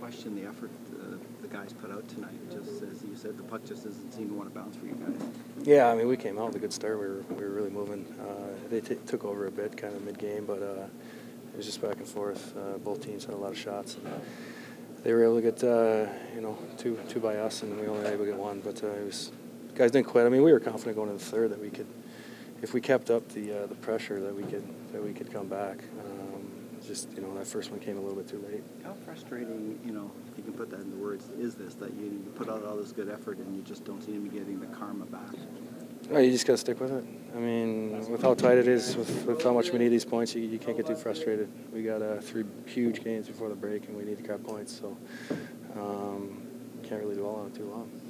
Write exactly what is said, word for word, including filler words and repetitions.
question the effort uh, the guys put out tonight? Just as you said, the puck just doesn't seem to want to bounce for you guys. Yeah, I mean, we came out with a good start. We were we were really moving. Uh, they t took over a bit, kind of mid-game, but uh, it was just back and forth. Uh, both teams had a lot of shots. And they were able to get uh, you know two two by us, and we only were able to get one. But uh, it was guys didn't quit. I mean, we were confident going into the third that we could, if we kept up the uh, the pressure, that we could that we could come back. Um, just you know, that first one came a little bit too late. How frustrating, you know, if you can put that into words, is this that you put out all this good effort and you just don't seem to be getting the karma back? No, you just got to stick with it. I mean, with how tight it is, with, with how much we need these points, you, you can't get too frustrated. We got uh, three huge games before the break, and we need to grab points, so um, can't really dwell on it too long.